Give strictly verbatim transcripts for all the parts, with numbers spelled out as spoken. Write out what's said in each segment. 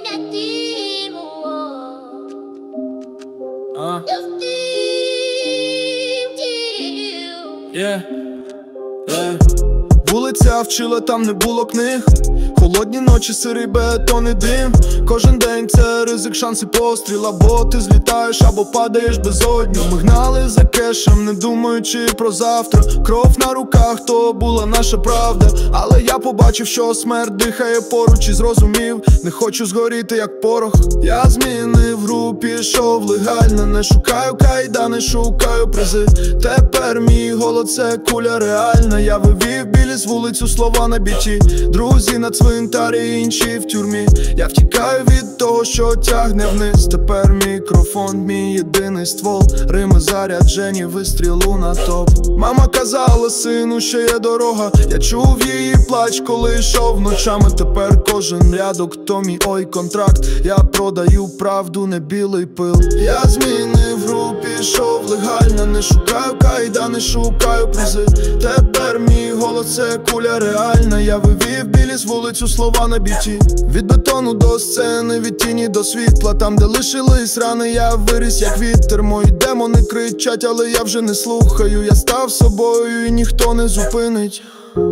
Uh. Yeah. Yeah. Вулиця вчила, там не було книг. Холодні ночі, сирий бетон і дим. Кожен день це ризик, шанси постріл. Або ти злітаєш, або падаєш безодню. Ми гнали за кешем, не думаючи про завтра. Кров на руках, то була наша правда. Але я побачив, що смерть дихає поруч і зрозумів, не хочу згоріти, як порох. Я змінив гру, пішов легально. Не шукаю кайда, не шукаю призи. Тепер мій голод, це куля реальна. Я вивів білі з вулицю слова на біті. Друзі на цвинтарі, інші в тюрмі. Я втікаю від того, що тягне вниз. Тепер мікрофон, мій єдиний ствол. Рими заряджені, вистрілу на топ. Мама казала, сину, ще є дорога. Я чув її плач, коли йшов ночами. Тепер кожен рядок, то мій ой контракт. Я продаю правду, не білий пил. Я змінив гру, пішов легально. Не шукаю кайда, не шукаю призи. Тепер мій голос, це куля реальна. Я вивів білі з вулицю слова на біті. Від бетону до сцени, від тіні до світла. Там, де лишились рани, я виріс як вітер. Мої демони кричать, але я вже не слухаю. Я став собою і ніхто не зупинить.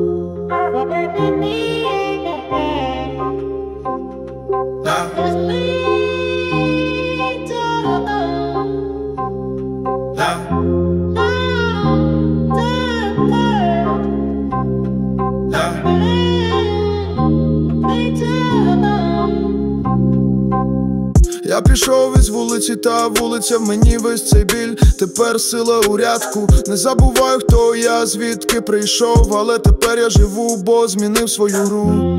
Я пішов із вулиці, та вулиця в мені весь цей біль. Тепер сила у рядку. Не забуваю, хто я, звідки прийшов. Але тепер я живу, бо змінив свою гру.